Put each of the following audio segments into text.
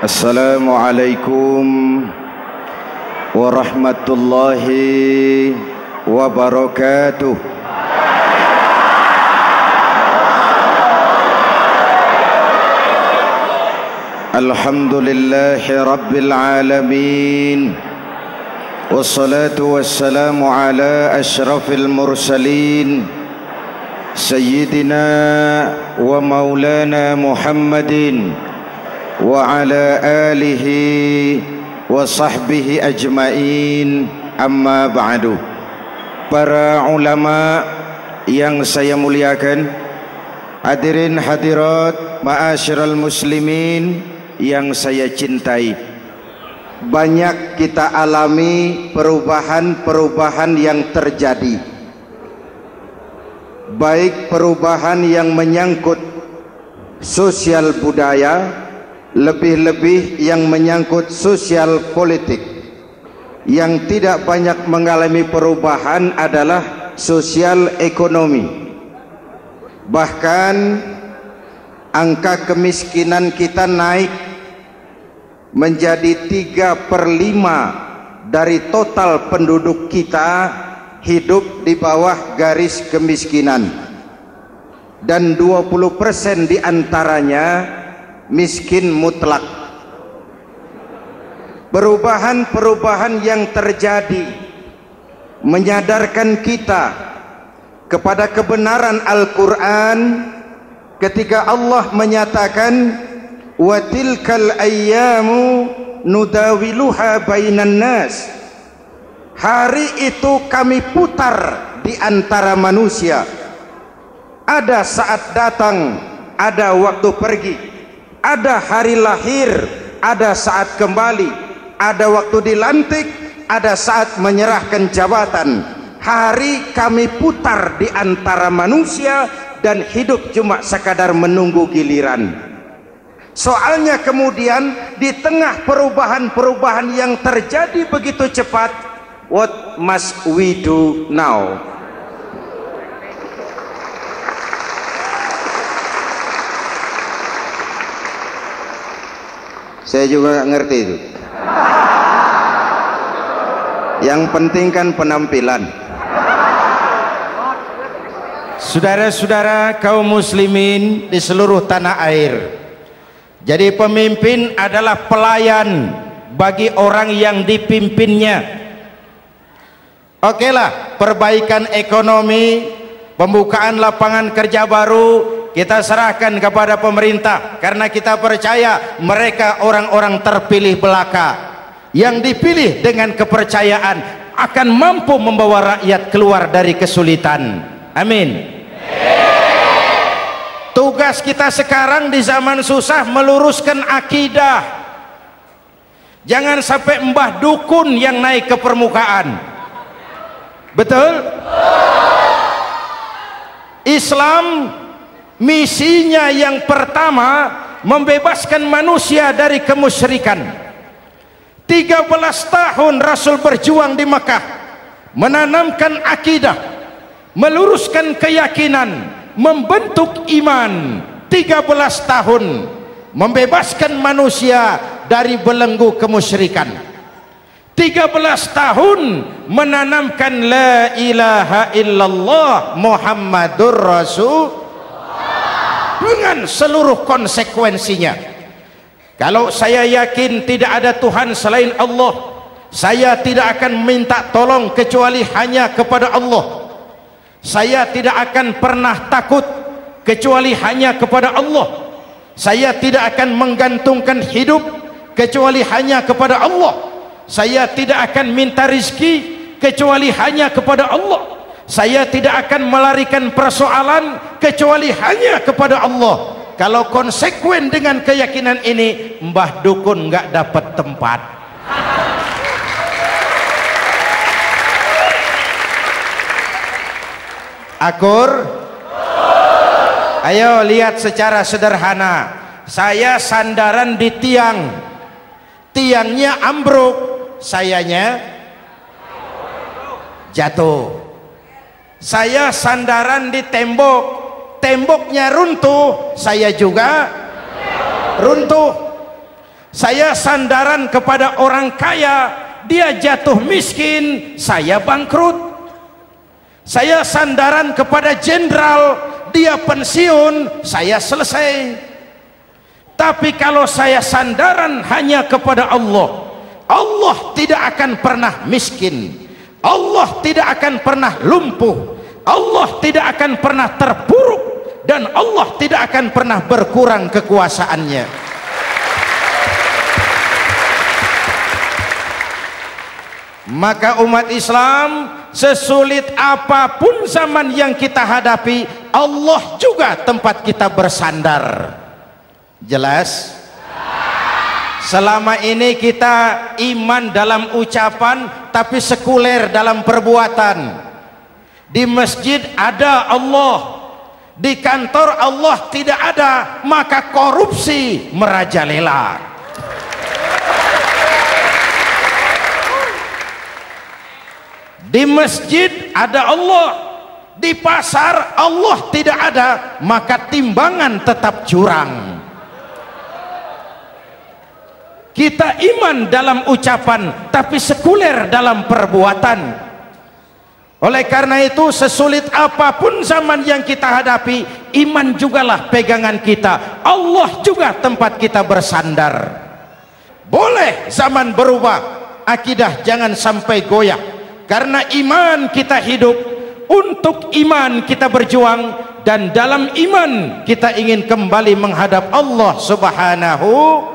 Assalamualaikum warahmatullahi wabarakatuh. Alhamdulillahi rabbil alamin. Wassalatu wassalamu ala ashrafil mursalin Sayyidina wa maulana Muhammadin wa ala alihi wa sahbihi ajmain, amma ba'du. Para ulama yang saya muliakan, hadirin hadirat ma'asyiral muslimin yang saya cintai, banyak kita alami perubahan-perubahan yang terjadi, baik perubahan yang menyangkut sosial budaya, lebih-lebih yang menyangkut sosial politik. Yang tidak banyak mengalami perubahan adalah sosial ekonomi. Bahkan angka kemiskinan kita naik menjadi 3/5 dari total penduduk kita hidup di bawah garis kemiskinan, dan 20% diantaranya miskin mutlak. Perubahan-perubahan yang terjadi menyadarkan kita kepada kebenaran Al-Quran ketika Allah menyatakan wa tilkal ayyamu nudawiluha bainan nas. Hari itu kami putar di antara manusia. Ada saat datang, ada waktu pergi. Ada hari lahir, ada saat kembali. Ada waktu dilantik, ada saat menyerahkan jabatan. Hari kami putar di antara manusia dan hidup cuma sekadar menunggu giliran. Soalnya kemudian di tengah perubahan-perubahan yang terjadi begitu cepat, what must we do now? Saya juga nggak ngerti itu. Yang penting kan penampilan. Saudara-saudara kaum muslimin di seluruh tanah air, jadi pemimpin adalah pelayan bagi orang yang dipimpinnya. Oke lah, perbaikan ekonomi, pembukaan lapangan kerja baru kita serahkan kepada pemerintah, karena kita percaya mereka orang-orang terpilih belaka yang dipilih dengan kepercayaan akan mampu membawa rakyat keluar dari kesulitan. Amin. Tugas kita sekarang di zaman susah meluruskan akidah. Jangan sampai mbah dukun yang naik ke permukaan. Betul? Islam misinya yang pertama membebaskan manusia dari kemusyrikan. 13 tahun Rasul berjuang di Mekah, menanamkan akidah, meluruskan keyakinan, membentuk iman. 13 tahun membebaskan manusia dari belenggu kemusyrikan. 13 tahun menanamkan la ilaha illallah Muhammadur Rasul dengan seluruh konsekuensinya. Kalau saya yakin tidak ada Tuhan selain Allah, saya tidak akan minta tolong kecuali hanya kepada Allah. Saya tidak akan pernah takut kecuali hanya kepada Allah. Saya tidak akan menggantungkan hidup kecuali hanya kepada Allah. Saya tidak akan minta rizki kecuali hanya kepada Allah. Saya tidak akan melarikan persoalan kecuali hanya kepada Allah. Kalau konsekuen dengan keyakinan ini, mbah dukun nggak dapat tempat. Akur? Ayo lihat secara sederhana. Saya sandaran di tiang, tiangnya ambruk, sayanya jatuh. Saya sandaran di tembok, temboknya runtuh, saya juga runtuh. Saya sandaran kepada orang kaya, dia jatuh miskin, saya bangkrut. Saya sandaran kepada jenderal, dia pensiun, saya selesai. Tapi kalau saya sandaran hanya kepada Allah, Allah tidak akan pernah miskin, Allah tidak akan pernah lumpuh, Allah tidak akan pernah terpuruk, dan Allah tidak akan pernah berkurang kekuasaannya. Maka umat Islam, sesulit apapun zaman yang kita hadapi, Allah juga tempat kita bersandar. Jelas? Selama ini kita iman dalam ucapan, tapi sekuler dalam perbuatan. Di masjid ada Allah, di kantor Allah tidak ada, maka korupsi merajalela. Di masjid ada Allah, di pasar Allah tidak ada, maka timbangan tetap curang. Kita iman dalam ucapan, tapi sekuler dalam perbuatan. Oleh karena itu, sesulit apapun zaman yang kita hadapi, iman jugalah pegangan kita, Allah juga tempat kita bersandar. Boleh zaman berubah, akidah jangan sampai goyah. Karena iman kita hidup, untuk iman kita berjuang, dan dalam iman kita ingin kembali menghadap Allah Subhanahu.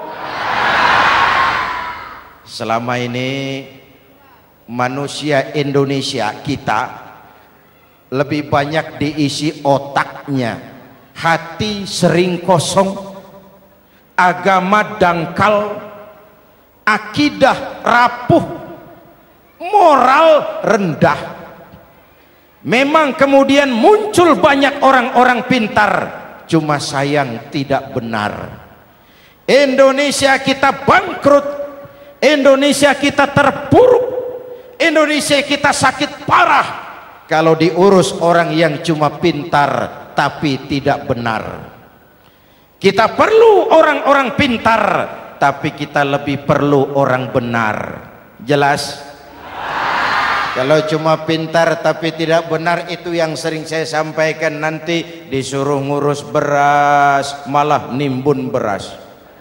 Selama ini manusia Indonesia kita lebih banyak diisi otaknya, hati sering kosong, agama dangkal, akidah rapuh, moral rendah. Memang kemudian muncul banyak orang-orang pintar, cuma sayang tidak benar. Indonesia kita bangkrut, Indonesia kita terpuruk, Indonesia kita sakit parah kalau diurus orang yang cuma pintar tapi tidak benar. Kita perlu orang-orang pintar, tapi kita lebih perlu orang benar. Jelas? Kalau cuma pintar tapi tidak benar, itu yang sering saya sampaikan, nanti disuruh ngurus beras malah nimbun beras.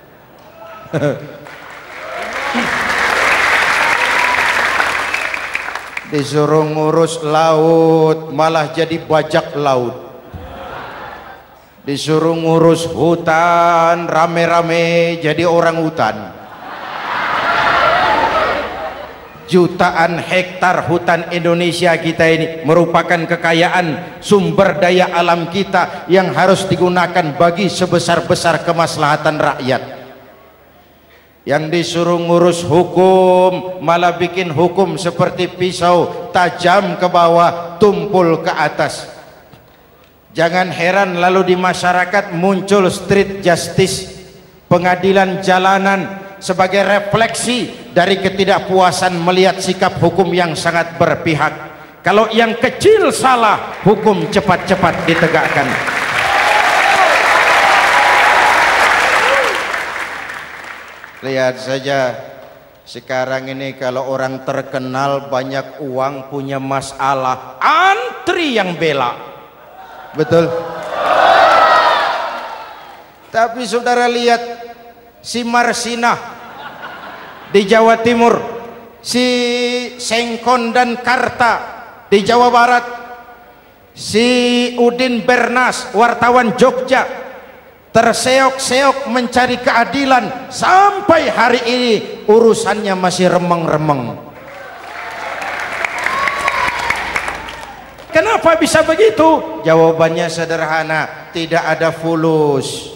Disuruh ngurus laut malah jadi bajak laut. Disuruh ngurus hutan rame-rame jadi orang hutan. Jutaan hektar hutan Indonesia kita ini merupakan kekayaan sumber daya alam kita yang harus digunakan bagi sebesar-besar kemaslahatan rakyat. Yang disuruh ngurus hukum malah bikin hukum seperti pisau, tajam ke bawah, tumpul ke atas. Jangan heran lalu di masyarakat muncul street justice, pengadilan jalanan, sebagai refleksi dari ketidakpuasan melihat sikap hukum yang sangat berpihak. Kalau yang kecil salah, hukum cepat-cepat ditegakkan. Lihat saja sekarang ini, kalau orang terkenal banyak uang punya masalah, antri yang bela. Betul? Tapi saudara lihat si Marsinah di Jawa Timur, si Sengkon dan Karta di Jawa Barat, si Udin Bernas wartawan Jogja, terseok-seok mencari keadilan, sampai hari ini urusannya masih remeng-remeng. Kenapa bisa begitu? Jawabannya sederhana, tidak ada fulus.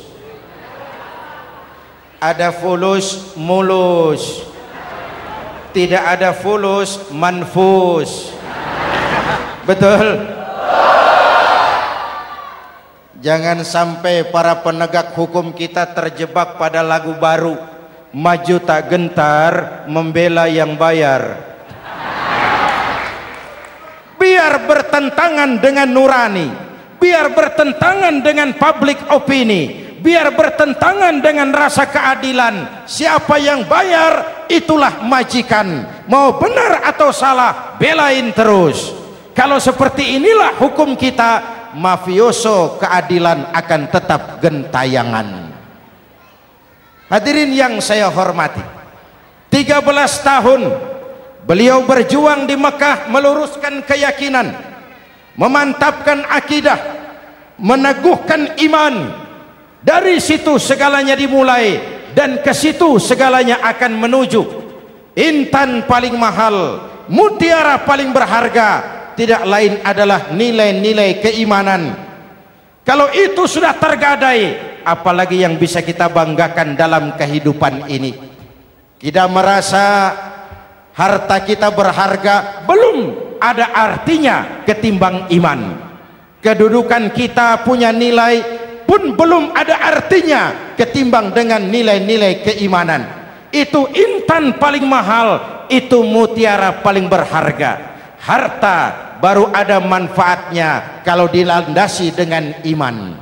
Ada fulus mulus, tidak ada fulus manfus. Betul? Jangan sampai para penegak hukum kita terjebak pada lagu baru, maju tak gentar membela yang bayar. Biar bertentangan dengan nurani, biar bertentangan dengan public opini, biar bertentangan dengan rasa keadilan. Siapa yang bayar itulah majikan, mau benar atau salah belain terus. Kalau seperti inilah hukum kita, mafioso keadilan akan tetap gentayangan. Hadirin yang saya hormati, 13 tahun beliau berjuang di Mekah, meluruskan keyakinan, memantapkan akidah, meneguhkan iman. Dari situ segalanya dimulai, dan ke situ segalanya akan menuju. Intan paling mahal, mutiara paling berharga, tidak lain adalah nilai-nilai keimanan. Kalau itu sudah tergadai, apalagi yang bisa kita banggakan dalam kehidupan ini? Kita merasa harta kita berharga, belum ada artinya ketimbang iman. Kedudukan kita punya nilai pun belum ada artinya ketimbang dengan nilai-nilai keimanan. Itu intan paling mahal, itu mutiara paling berharga. Harta baru ada manfaatnya kalau dilandasi dengan iman.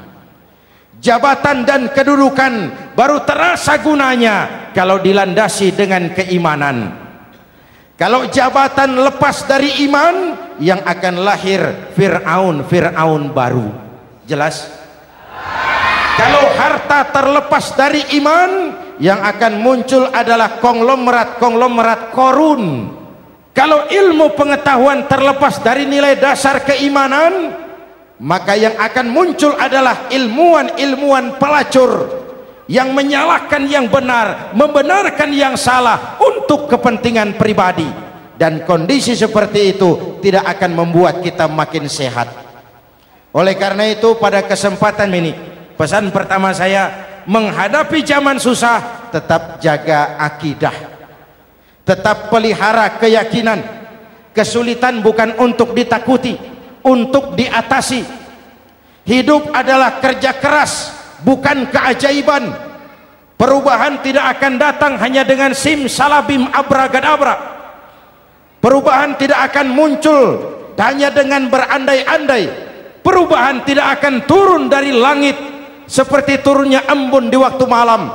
Jabatan dan kedudukan baru terasa gunanya kalau dilandasi dengan keimanan. Kalau jabatan lepas dari iman, yang akan lahir Fir'aun baru. Jelas? Kalau harta terlepas dari iman, yang akan muncul adalah konglomerat Korun. Kalau ilmu pengetahuan terlepas dari nilai dasar keimanan, maka yang akan muncul adalah ilmuwan pelacur yang menyalahkan yang benar, membenarkan yang salah untuk kepentingan pribadi. Dan kondisi seperti itu tidak akan membuat kita makin sehat. Oleh karena itu, pada kesempatan ini, pesan pertama saya, menghadapi zaman susah, tetap jaga akidah, tetap pelihara keyakinan. Kesulitan bukan untuk ditakuti, untuk diatasi. Hidup adalah kerja keras, bukan keajaiban. Perubahan tidak akan datang hanya dengan simsalabim abragadabra. Perubahan tidak akan muncul hanya dengan berandai-andai. Perubahan tidak akan turun dari langit seperti turunnya embun di waktu malam.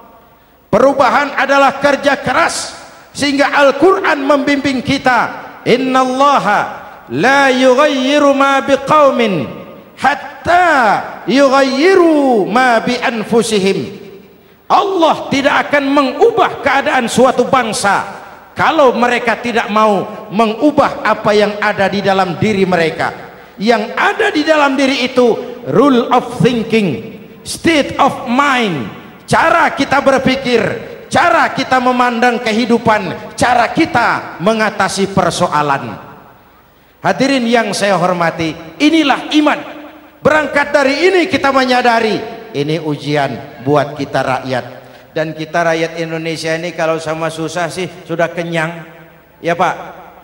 Perubahan adalah kerja keras, sehingga Al-Quran membimbing kita, innallaha la yughayyiru ma biqaumin hatta yughayyiru ma bi anfusihim. Allah tidak akan mengubah keadaan suatu bangsa kalau mereka tidak mau mengubah apa yang ada di dalam diri mereka. Yang ada di dalam diri itu rule of thinking, state of mind, cara kita berpikir, cara kita memandang kehidupan, cara kita mengatasi persoalan. Hadirin yang saya hormati, inilah iman. Berangkat dari ini kita menyadari ini ujian buat kita rakyat. Dan kita rakyat Indonesia ini kalau sama susah sih sudah kenyang. Ya Pak?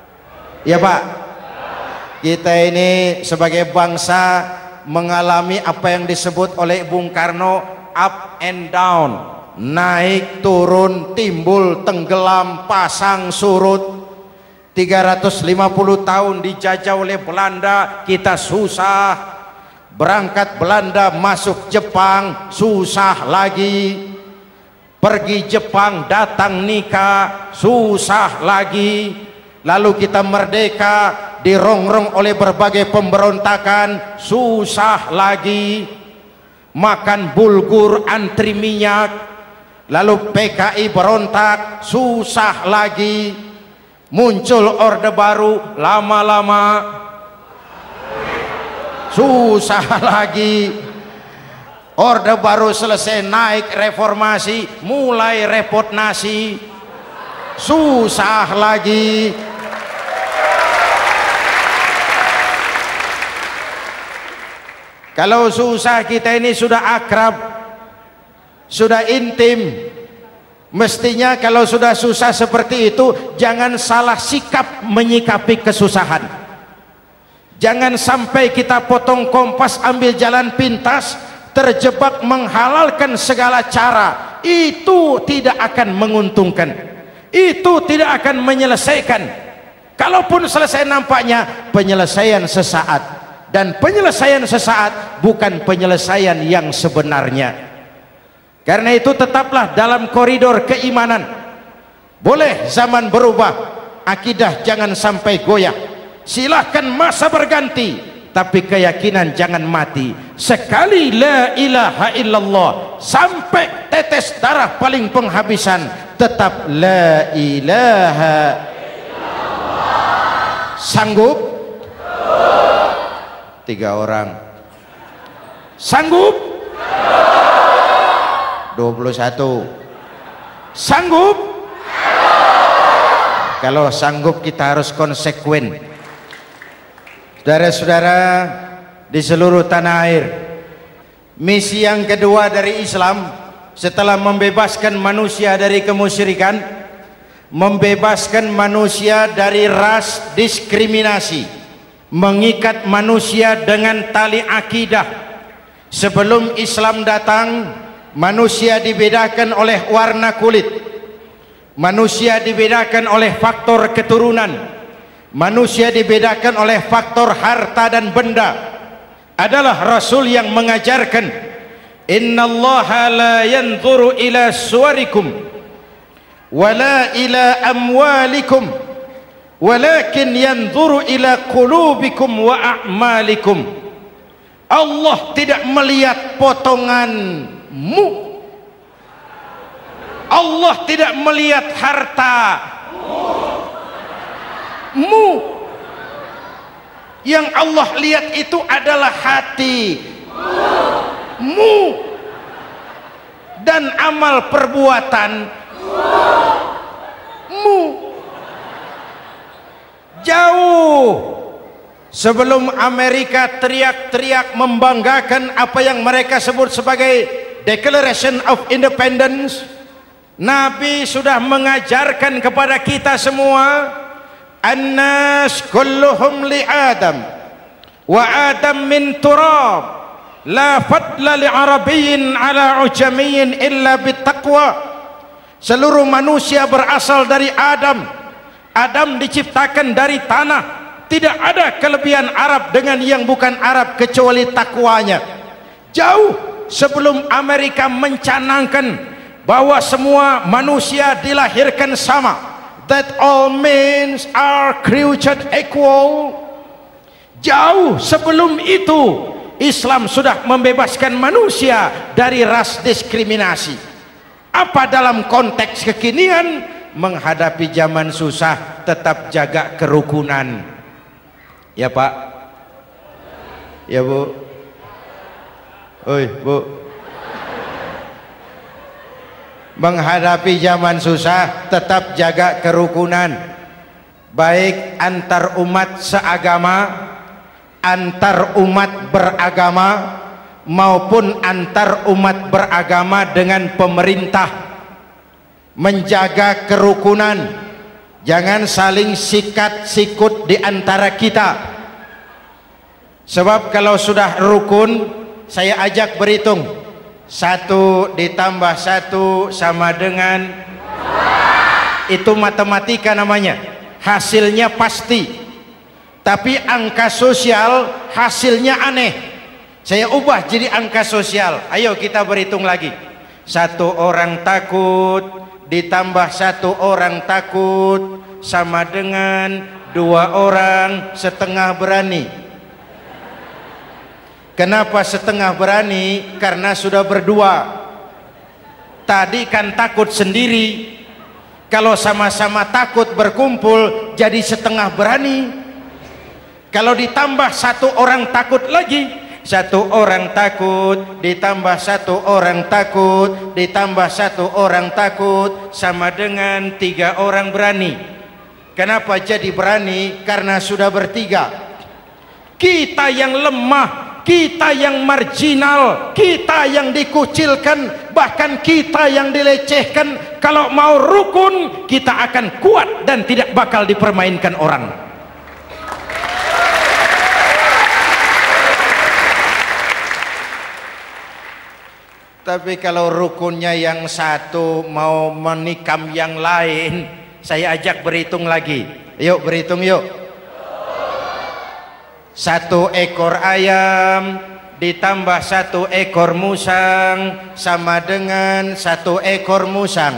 Ya Pak? Kita ini sebagai bangsa mengalami apa yang disebut oleh Bung Karno up and down, naik turun, timbul tenggelam, pasang surut. 350 tahun dijajah oleh Belanda, kita susah. Berangkat Belanda masuk Jepang, susah lagi. Pergi Jepang, datang nikah, susah lagi. Lalu kita merdeka, dirongrong oleh berbagai pemberontakan, susah lagi. Makan bulgur, antri minyak. Lalu PKI berontak, susah lagi. Muncul orde baru, lama-lama susah lagi. Orde baru selesai, naik reformasi, mulai repot nasi, susah lagi. Kalau susah kita ini sudah akrab, sudah intim. Mestinya kalau sudah susah seperti itu, jangan salah sikap menyikapi kesusahan. Jangan sampai kita potong kompas, ambil jalan pintas, terjebak menghalalkan segala cara. Itu tidak akan menguntungkan, itu tidak akan menyelesaikan. Kalaupun selesai, nampaknya penyelesaian sesaat, dan penyelesaian sesaat bukan penyelesaian yang sebenarnya. Karena itu tetaplah dalam koridor keimanan. Boleh zaman berubah, akidah jangan sampai goyah. Silahkan masa berganti, tapi keyakinan jangan mati. Sekali la ilaha illallah sampai tetes darah paling penghabisan, tetap la ilaha illallah. Sanggup? 3 orang. Sanggup? 21. Sanggup? Kalau sanggup kita harus konsekuen. Saudara-saudara di seluruh tanah air, misi yang kedua dari Islam setelah membebaskan manusia dari kemusyrikan, membebaskan manusia dari ras diskriminasi, mengikat manusia dengan tali akidah. Sebelum Islam datang, manusia dibedakan oleh warna kulit, manusia dibedakan oleh faktor keturunan, manusia dibedakan oleh faktor harta dan benda. Adalah Rasul yang mengajarkan, innallaha la yanzuru ila suwarikum wala ila amwalikum walakin yanzuru ila qulubikum wa a'malikum. Allah tidak melihat potonganmu, Allah tidak melihat hartamu. Yang Allah lihat itu adalah hatimu dan amal perbuatanmu. Jauh sebelum Amerika teriak-teriak membanggakan apa yang mereka sebut sebagai Declaration of Independence, Nabi sudah mengajarkan kepada kita semua, annas kulluhum li Adam wa Adam min turab la fadla li arabiyyin ala ujamiyyin illa bittaqwa. Seluruh manusia berasal dari Adam. Adam diciptakan dari tanah. Tidak ada kelebihan Arab dengan yang bukan Arab kecuali takwanya. Jauh sebelum Amerika mencanangkan bahwa semua manusia dilahirkan sama, that all men are created equal. Jauh sebelum itu Islam sudah membebaskan manusia dari ras diskriminasi. Apa dalam konteks kekinian? Menghadapi zaman susah tetap jaga kerukunan. Ya Pak, ya Bu, oi Bu. Menghadapi zaman susah tetap jaga kerukunan, baik antar umat seagama, antar umat beragama, maupun antar umat beragama dengan pemerintah. Menjaga kerukunan, jangan saling sikat sikut di antara kita. Sebab kalau sudah rukun, saya ajak berhitung, 1 ditambah 1 sama dengan, itu matematika namanya, hasilnya pasti. Tapi angka sosial hasilnya aneh. Saya ubah jadi angka sosial. Ayo kita berhitung lagi. 1 orang takut ditambah 1 orang takut sama dengan 2 orang setengah berani. Kenapa setengah berani? Karena sudah berdua. Tadi kan takut sendiri. Kalau sama-sama takut berkumpul jadi setengah berani. Kalau ditambah 1 orang takut lagi, 1 orang takut ditambah 1 orang takut ditambah 1 orang takut sama dengan 3 orang berani. Kenapa jadi berani? Karena sudah bertiga. Kita yang lemah, kita yang marginal, kita yang dikucilkan, bahkan kita yang dilecehkan, kalau mau rukun kita akan kuat dan tidak bakal dipermainkan orang. Tapi kalau rukunnya yang satu mau menikam yang lain, saya ajak berhitung lagi. Yuk berhitung yuk. 1 ekor ayam ditambah 1 ekor musang sama dengan 1 ekor musang.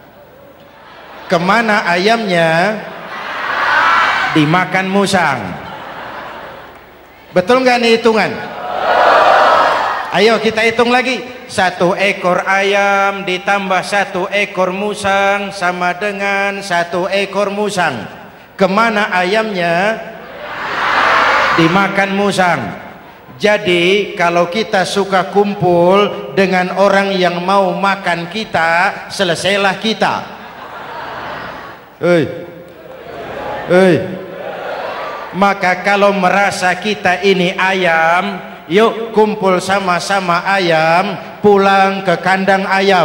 Kemana ayamnya? Dimakan musang. Betul nggak nih hitungan? Ayo kita hitung lagi. 1 ekor ayam ditambah 1 ekor musang sama dengan 1 ekor musang. Kemana ayamnya? Dimakan musang. Jadi kalau kita suka kumpul dengan orang yang mau makan kita, selesailah kita. Maka kalau merasa kita ini ayam, yuk kumpul sama-sama ayam, pulang ke kandang ayam.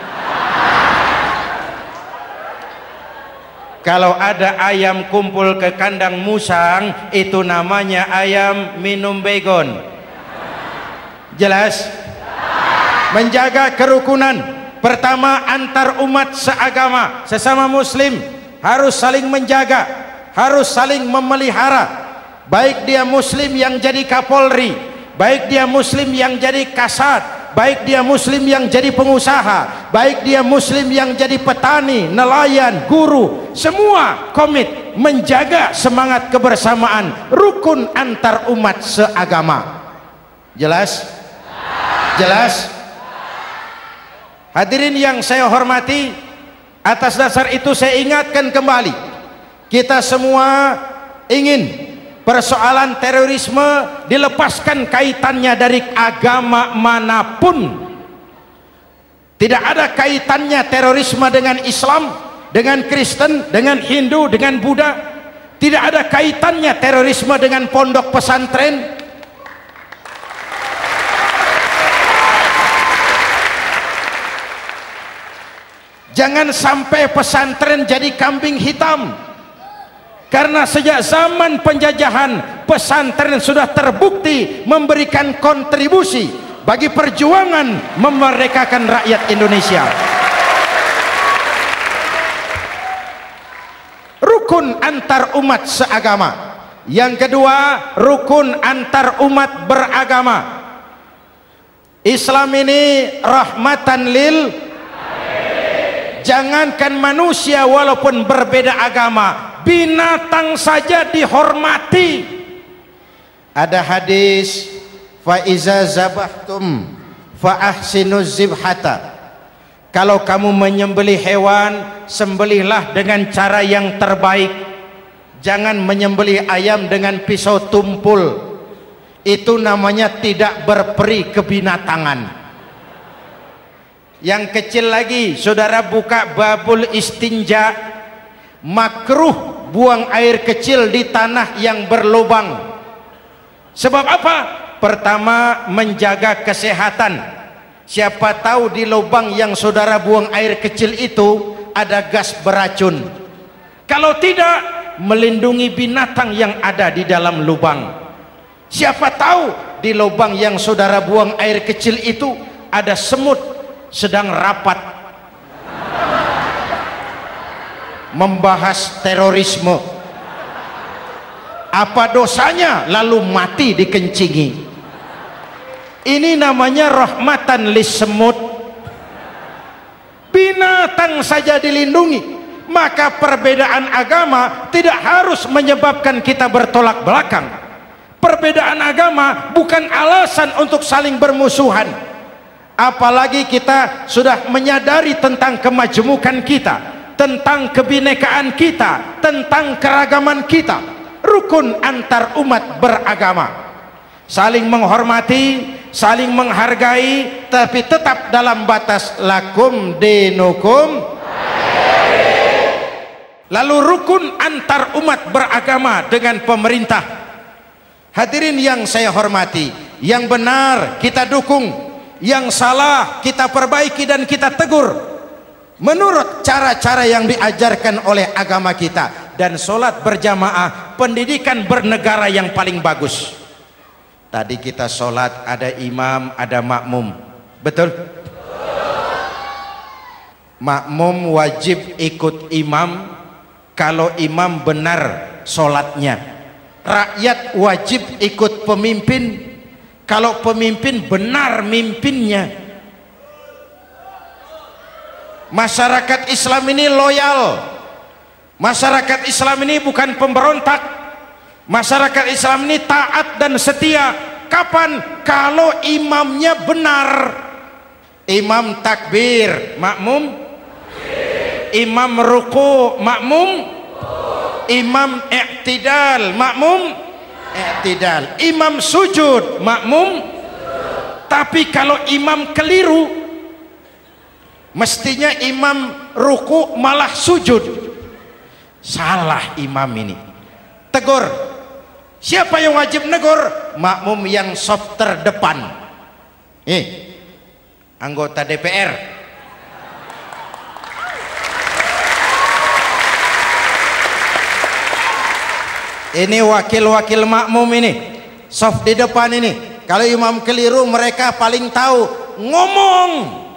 Kalau ada ayam kumpul ke kandang musang, itu namanya ayam minum begon. Jelas? Menjaga kerukunan. Pertama, antar umat seagama, sesama muslim harus saling menjaga, harus saling memelihara. Baik dia muslim yang jadi kapolri, baik dia muslim yang jadi kasat, baik dia muslim yang jadi pengusaha, baik dia muslim yang jadi petani, nelayan, guru, semua komit menjaga semangat kebersamaan, rukun antar umat seagama. Jelas? Jelas? Hadirin yang saya hormati, atas dasar itu saya ingatkan kembali, kita semua ingin persoalan terorisme dilepaskan kaitannya dari agama manapun. Tidak ada kaitannya terorisme dengan Islam, dengan Kristen, dengan Hindu, dengan Buddha. Tidak ada kaitannya terorisme dengan pondok pesantren. Jangan sampai pesantren jadi kambing hitam. Karena sejak zaman penjajahan, pesantren sudah terbukti memberikan kontribusi bagi perjuangan memerdekakan rakyat Indonesia. Rukun antar umat seagama. Yang kedua, rukun antar umat beragama. Islam ini rahmatan lil. Jangankan manusia walaupun berbeda agama, binatang saja dihormati. Ada hadis, fa iza zabahtum fa ahsinuz zibhata. Kalau kamu menyembelih hewan, sembelihlah dengan cara yang terbaik. Jangan menyembelih ayam dengan pisau tumpul. Itu namanya tidak berperi kebinatangan. Yang kecil lagi, saudara buka babul istinja, makruh buang air kecil di tanah yang berlubang. Sebab apa? Pertama, menjaga kesehatan. Siapa tahu di lubang yang saudara buang air kecil itu ada gas beracun. Kalau tidak, melindungi binatang yang ada di dalam lubang. Siapa tahu di lubang yang saudara buang air kecil itu ada semut sedang rapat membahas terorisme. Apa dosanya lalu mati dikencingi? Ini namanya rahmatan lis semut. Binatang saja dilindungi. Maka perbedaan agama tidak harus menyebabkan kita bertolak belakang. Perbedaan agama bukan alasan untuk saling bermusuhan. Apalagi kita sudah menyadari tentang kemajemukan kita, tentang kebinekaan kita, tentang keragaman kita. Rukun antar umat beragama, saling menghormati, saling menghargai, tapi tetap dalam batas lakum dinukum. Lalu rukun antar umat beragama dengan pemerintah. Hadirin yang saya hormati, yang benar kita dukung, yang salah kita perbaiki dan kita tegur menurut cara-cara yang diajarkan oleh agama kita. Dan sholat berjamaah, pendidikan bernegara yang paling bagus. Tadi kita sholat ada imam, ada makmum, betul? Makmum wajib ikut imam kalau imam benar sholatnya. Rakyat wajib ikut pemimpin kalau pemimpin benar mimpinnya. Masyarakat Islam ini loyal. Masyarakat Islam ini bukan pemberontak. Masyarakat Islam ini taat dan setia. Kapan? Kalau imamnya benar. Imam takbir, makmum. Imam ruku, makmum. Imam i'tidal, makmum. I'tidal. Imam sujud, makmum. Tapi kalau imam keliru, mestinya imam ruku malah sujud. Salah imam ini. Tegur. Siapa yang wajib negur? Makmum yang saf terdepan. Anggota DPR. Ini wakil-wakil makmum ini, saf di depan ini. Kalau imam keliru, mereka paling tahu. Ngomong.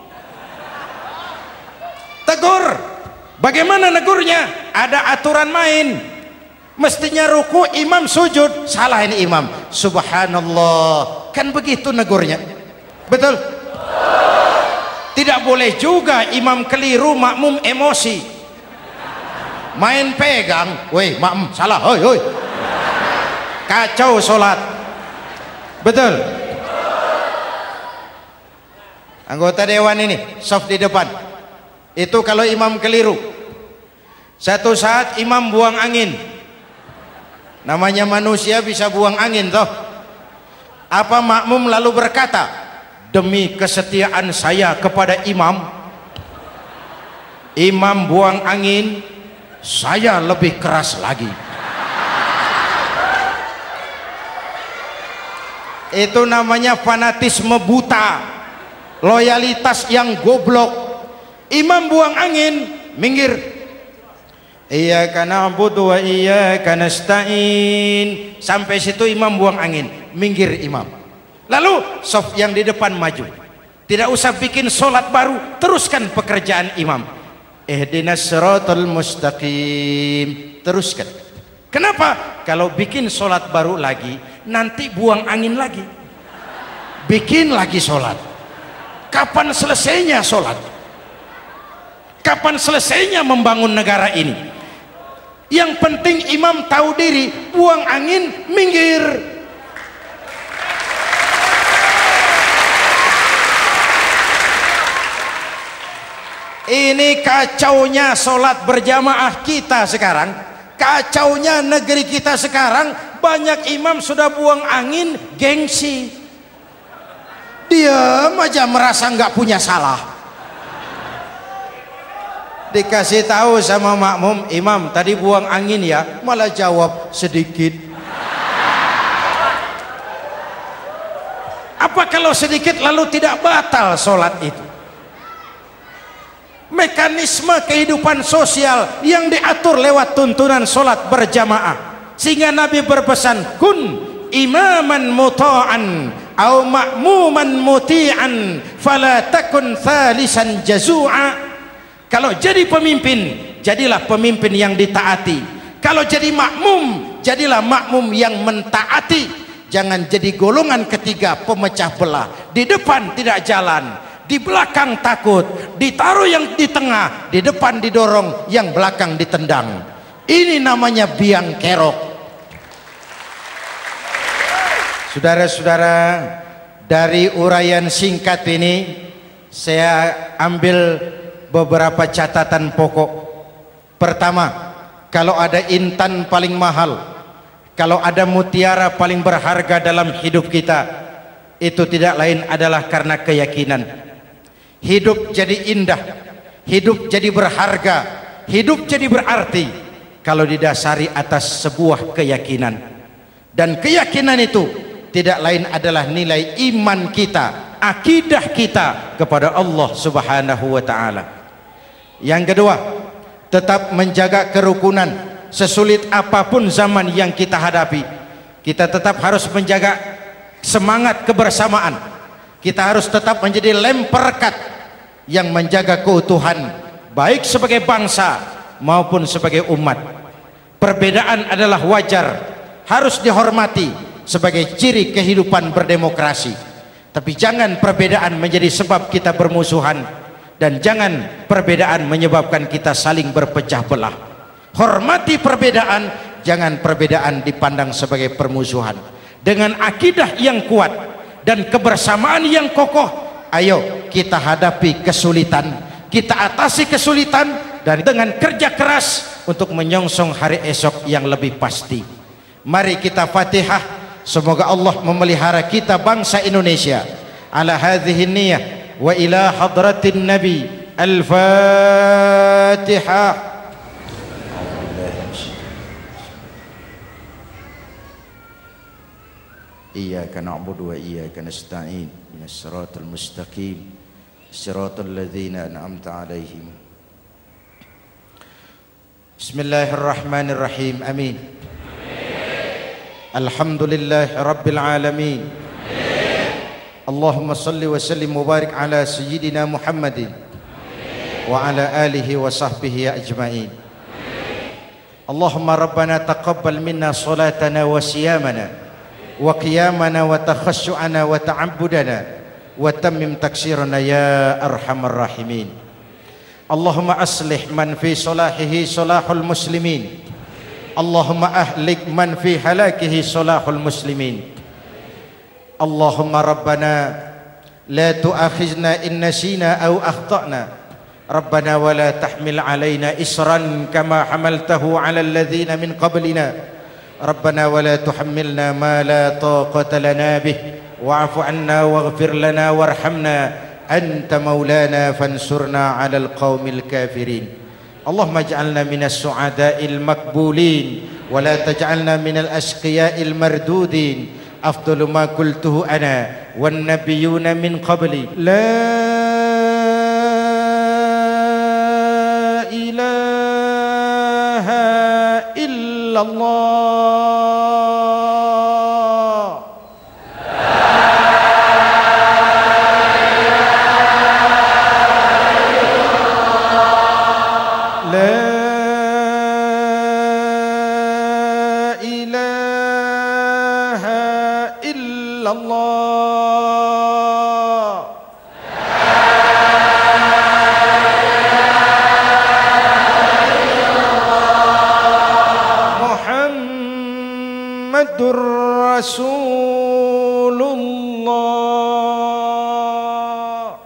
Tegur. Bagaimana negurnya? Ada aturan main. Mestinya ruku, imam sujud. Salah ini imam. Subhanallah. Kan begitu negurnya. Betul? Tidak boleh juga imam keliru, makmum emosi. Main pegang. Woi, makmum salah. Hoi, hoi. Kacau sholat. Betul? Anggota dewan ini, saf di depan. Itu kalau imam keliru. Satu saat imam buang angin. Namanya manusia bisa buang angin toh. Apa makmum lalu berkata, demi kesetiaan saya kepada imam, imam buang angin, saya lebih keras lagi. Itu namanya fanatisme buta, loyalitas yang goblok. Imam buang angin, minggir. Iyyaka na'budu wa iyyaka nasta'in. Sampai situ imam buang angin, minggir imam. Lalu saf yang di depan maju. Tidak usah bikin solat baru, teruskan pekerjaan imam. Ihdinas siratal mustaqim. Teruskan. Kenapa? Kalau bikin solat baru lagi, nanti buang angin lagi. Bikin lagi solat. Kapan selesainya solat? Kapan selesainya membangun negara ini? Yang penting imam tahu diri, buang angin, minggir. Ini kacaunya solat berjamaah kita sekarang, kacaunya negeri kita sekarang. Banyak imam sudah buang angin, gengsi. Diam aja merasa nggak punya salah. Dikasih tahu sama makmum, imam tadi buang angin ya, malah jawab sedikit. Apa kalau sedikit lalu tidak batal solat itu? Mekanisme kehidupan sosial yang diatur lewat tuntunan solat berjamaah. Sehingga Nabi berpesan, kun imaman muta'an au ma'muman muti'an fala takun thalisan jazu'a. Kalau jadi pemimpin, jadilah pemimpin yang ditaati. Kalau jadi makmum, jadilah makmum yang mentaati. Jangan jadi golongan ketiga pemecah belah. Di depan tidak jalan, di belakang takut, ditaruh yang di tengah, di depan didorong, yang belakang ditendang. Ini namanya biang kerok. Saudara-saudara, dari uraian singkat ini saya ambil beberapa catatan pokok. Pertama, kalau ada intan paling mahal, kalau ada mutiara paling berharga dalam hidup kita, itu tidak lain adalah karena keyakinan. Hidup jadi indah, hidup jadi berharga, hidup jadi berarti kalau didasari atas sebuah keyakinan. Dan keyakinan itu tidak lain adalah nilai iman kita, akidah kita kepada Allah Subhanahu wa ta'ala. Yang kedua, tetap menjaga kerukunan. Sesulit apapun zaman yang kita hadapi, kita tetap harus menjaga semangat kebersamaan. Kita harus tetap menjadi lem perekat yang menjaga keutuhan, baik sebagai bangsa maupun sebagai umat. Perbedaan adalah wajar, harus dihormati, sebagai ciri kehidupan berdemokrasi. Tapi jangan perbedaan menjadi sebab kita bermusuhan, dan jangan perbedaan menyebabkan kita saling berpecah belah. Hormati perbedaan, jangan perbedaan dipandang sebagai permusuhan. Dengan akidah yang kuat dan kebersamaan yang kokoh, ayo kita hadapi kesulitan, kita atasi kesulitan, dan dengan kerja keras untuk menyongsong hari esok yang lebih pasti. Mari kita Fatihah, semoga Allah memelihara kita bangsa Indonesia. Ala hadhihi niyah wa ila hadratin Nabi. Al-Fatihah. Iyyaka na'budu wa iyyaka nasta'in. Ihdinas siratal mustaqim. Siratal ladzina an'amta 'alaihim. Bismillahirrahmanirrahim. Amin. Alhamdulillah rabbil alamin. Allahumma salli wa sallim mubarak ala sayyidina Muhammadin wa ala alihi wa sahbihi ajma'in. Allahumma rabbana taqabbal minna salatana wa siyamana wa qiyamana wa takhashu'ana wa ta'abbudana wa tammim taksirana ya arhamar rahimin. Allahumma aslih man fi salahihi salahul muslimin. Allahumma ahlik man fi halakihi salahul muslimin. Allahumma rabbana la tu'akhizna in nasina aw akhtana. Rabbana wa la tahmil alaina isran kama hamaltahu ala alladhina min qablina. Rabbana wa la tuhammilna ma la taqata lana bih wa'fu 'anna waghfir lana warhamna anta maulana fansurna 'alal qaumil kafirin. Allahumma ij'alna minas su'ada'il maqbulin wa la taj'alna minal ashqiya'il mardudin. Afdalu ma qultuhu ana wan nabiyyuna min qabli. La ilaha illallah. Rasulullah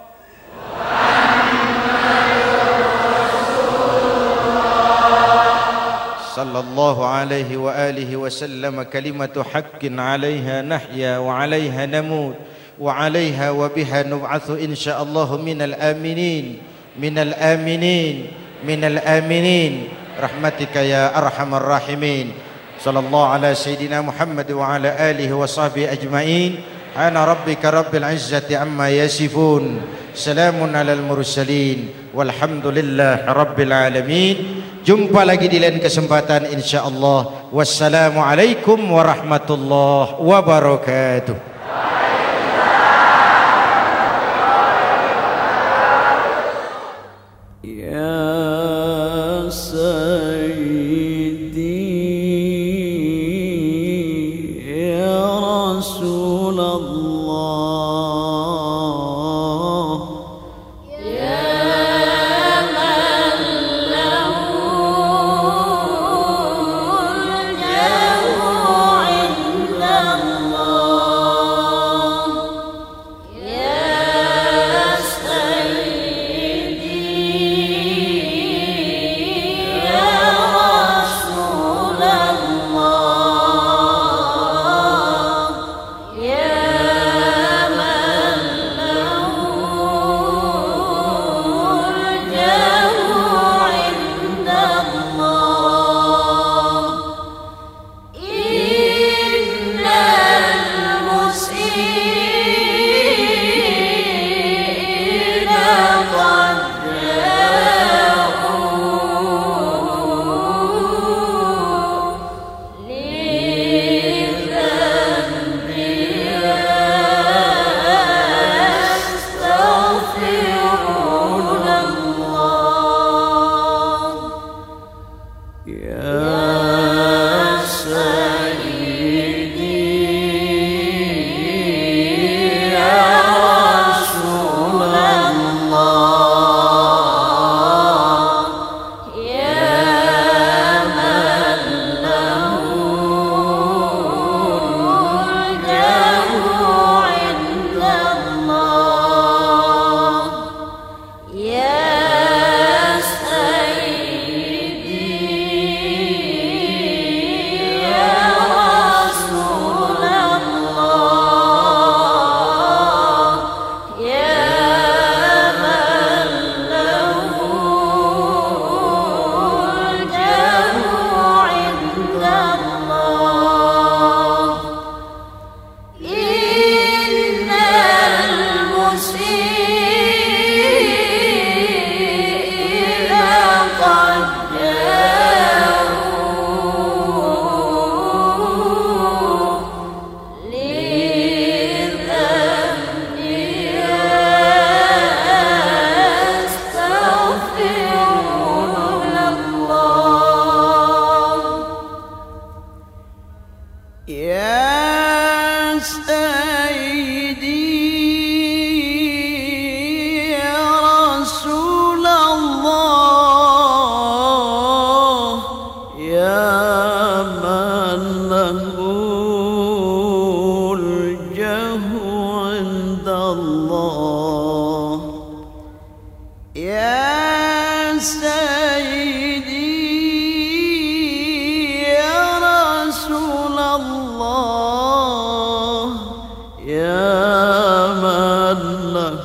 sallallahu alaihi wa alihi wasallam. Kalimatu haqqin 'alaiha nahya wa 'alaiha namut wa 'alaiha wa biha nub'atsu insyaallah minal aminin minal aminin minal aminin rahmatika ya arhamar rahimin. Sallallahu ala sayyidina Muhammad wa ala alihi wa sahbihi ajma'in. Ana rabbika rabbil izzati amma yasifun. Salamun alal mursalin. Walhamdulillah rabbil alamin. Jumpa lagi di lain kesempatan insyaallah. Wassalamualaikum warahmatullahi wabarakatuh. Allah يا سيدي يا رسول الله يا من له الجاه عند الله يا سيدي يا رسول الله يا من له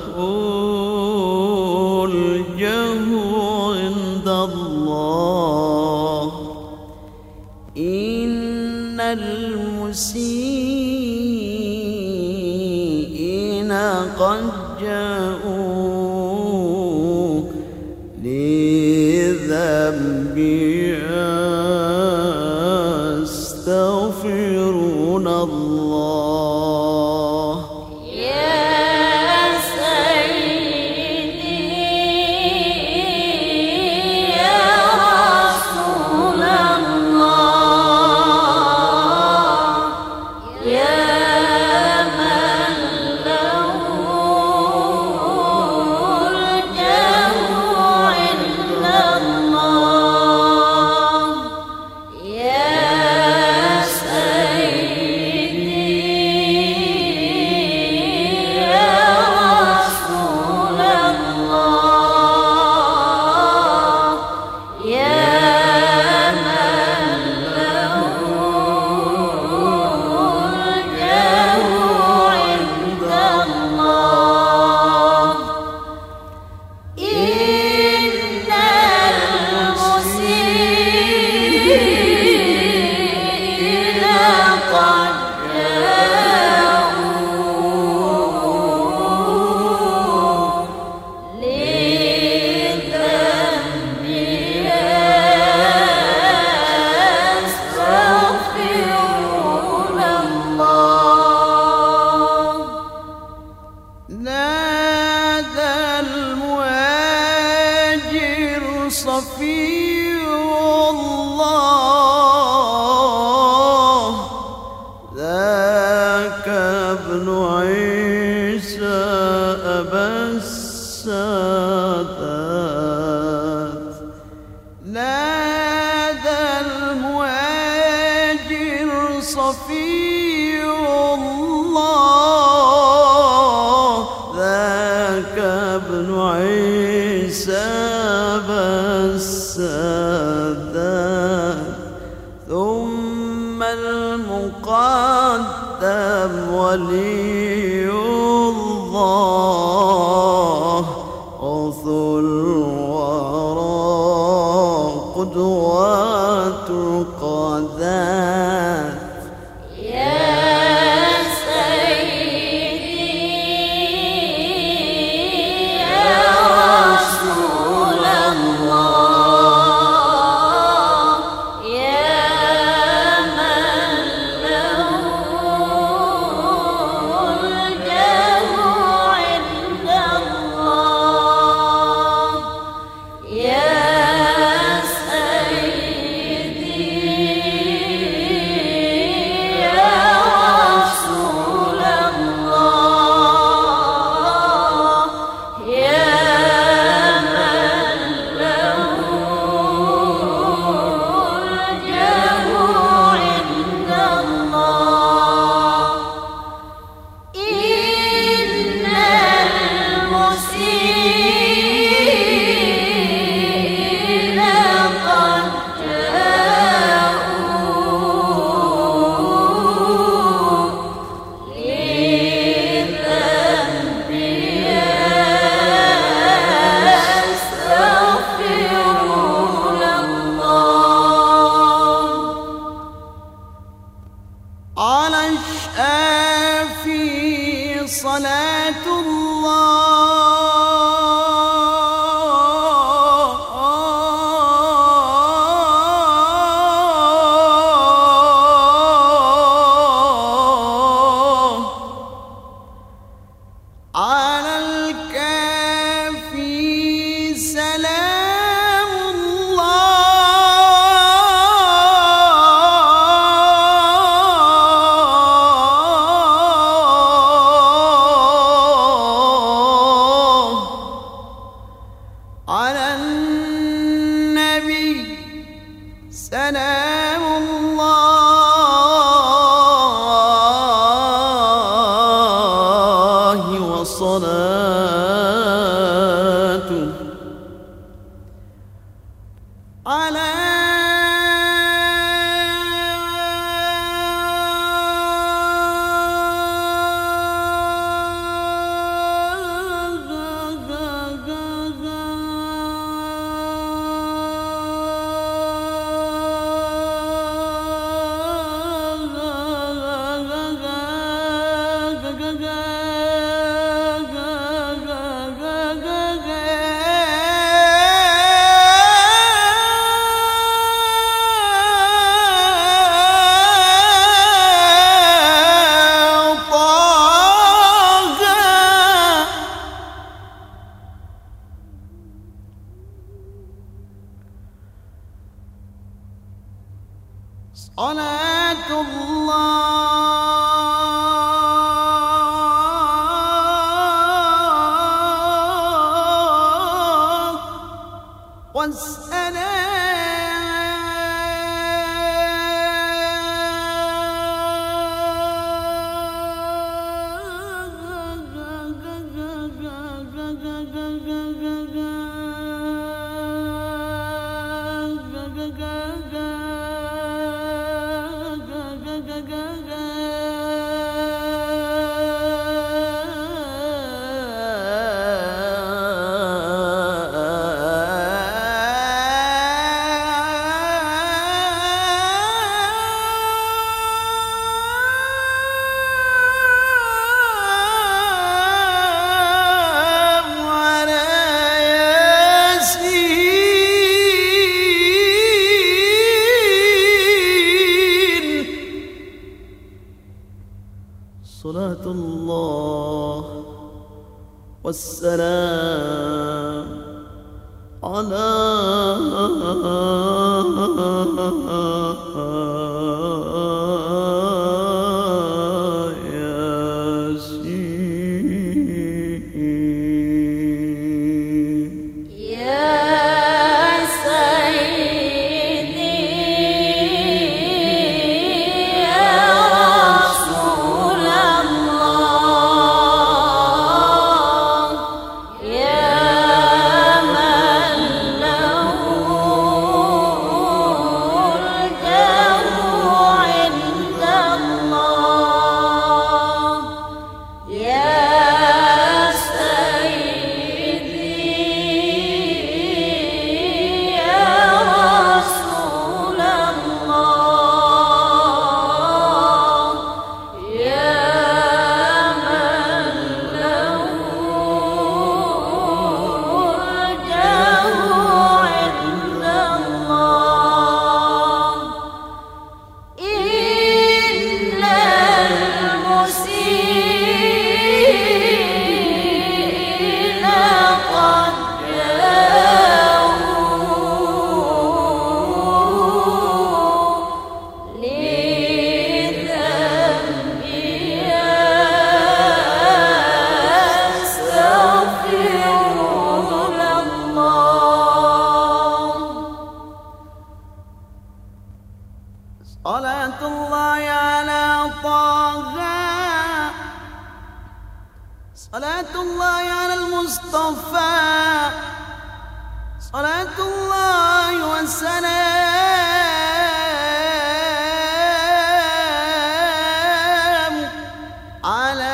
الجاه عند الله إن المسيئين قد جاءوا لذنبي يستغفرون الله يا سيدي يا رسول الله يا من له الجاه عند الله يا سيدي يا رسول الله يا من له الجاه عند الله إن المسيئين قد جاءوا لذنبي يستغفرون الله نادى المهاجر صفي الله ذاك ابن عيسى أبا السادات نادى المهاجر صفي الله ذاك ابن عيسى بالسادات ثم المقدم ولي الله غوث الورى قدوات القادات يا سيدي يا رسول الله يا من له الجاه عند الله يا سيدي يا رسول الله يا من له الجاه عند الله إن المسيئين قد جاءوا لذنبي يستغفرون الله على الشافي صلاة الله على الكافي سلام الله. صلاة الله والسلام على ياسين. يا سيدي يا رسول الله يا من له الجاه عند الله يا سيدي يا رسول الله يا من له الجاه عند الله إن المسيئين قد جاءوا لذنبي يستغفرون الله. صلاة الله على طه، صلاة الله على المصطفى، صلاة الله والسلام على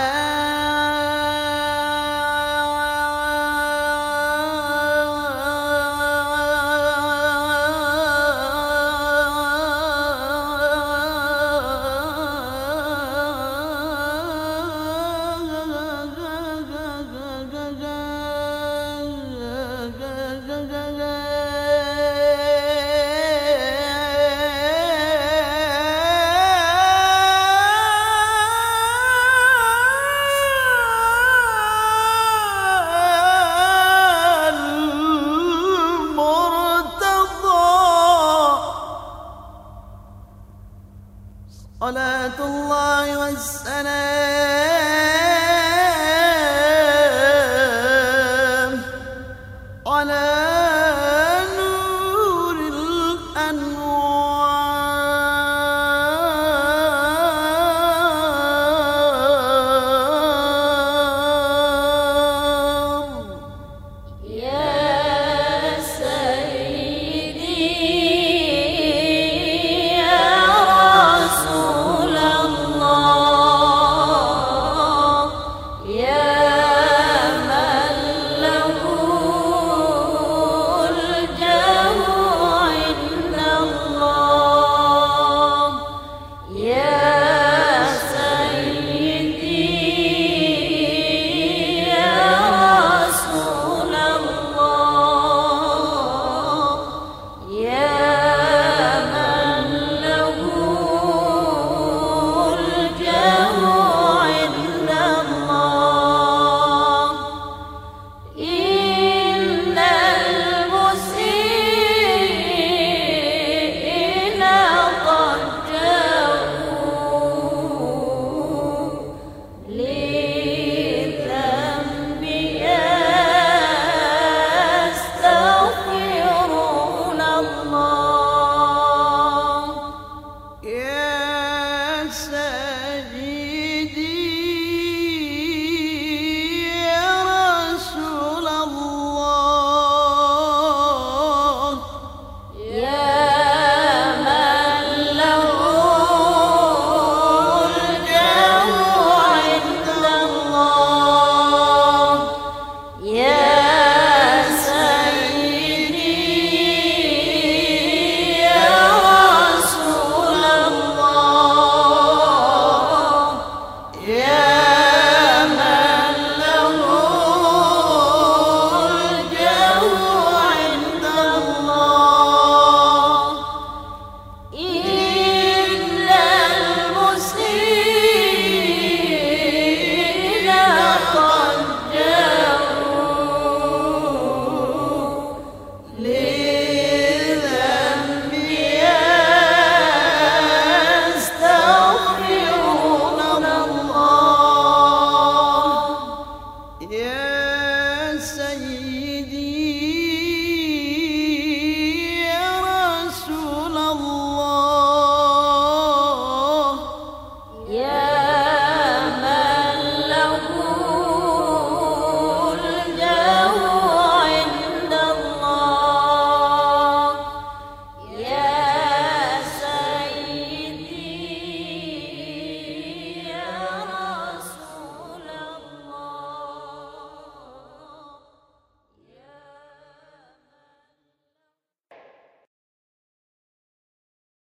صلاة الله والسلام